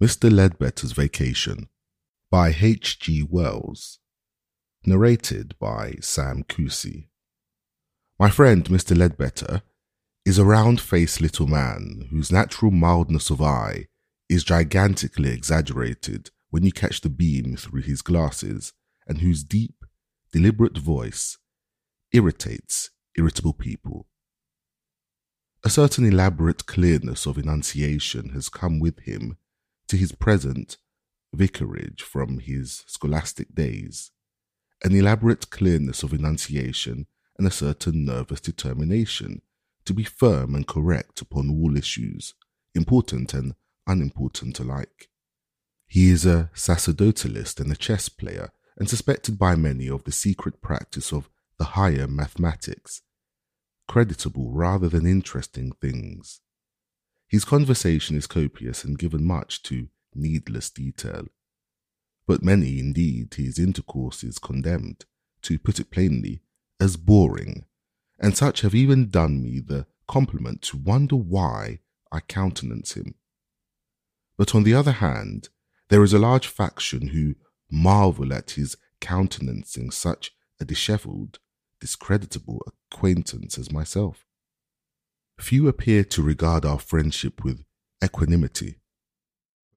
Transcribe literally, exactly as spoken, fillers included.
Mister Ledbetter's Vacation by H G Wells. Narrated by Sam Cousy. My friend Mister Ledbetter is a round-faced little man whose natural mildness of eye is gigantically exaggerated when you catch the beam through his glasses, and whose deep, deliberate voice irritates irritable people. A certain elaborate clearness of enunciation has come with him to his present vicarage from his scholastic days, an elaborate clearness of enunciation and a certain nervous determination to be firm and correct upon all issues, important and unimportant alike. He is a sacerdotalist and a chess player, and suspected by many of the secret practice of the higher mathematics, creditable rather than interesting things. His conversation is copious and given much to needless detail, but many indeed his intercourse is condemned, to put it plainly, as boring, and such have even done me the compliment to wonder why I countenance him. But on the other hand, there is a large faction who marvel at his countenancing such a dishevelled, discreditable acquaintance as myself. Few appear to regard our friendship with equanimity,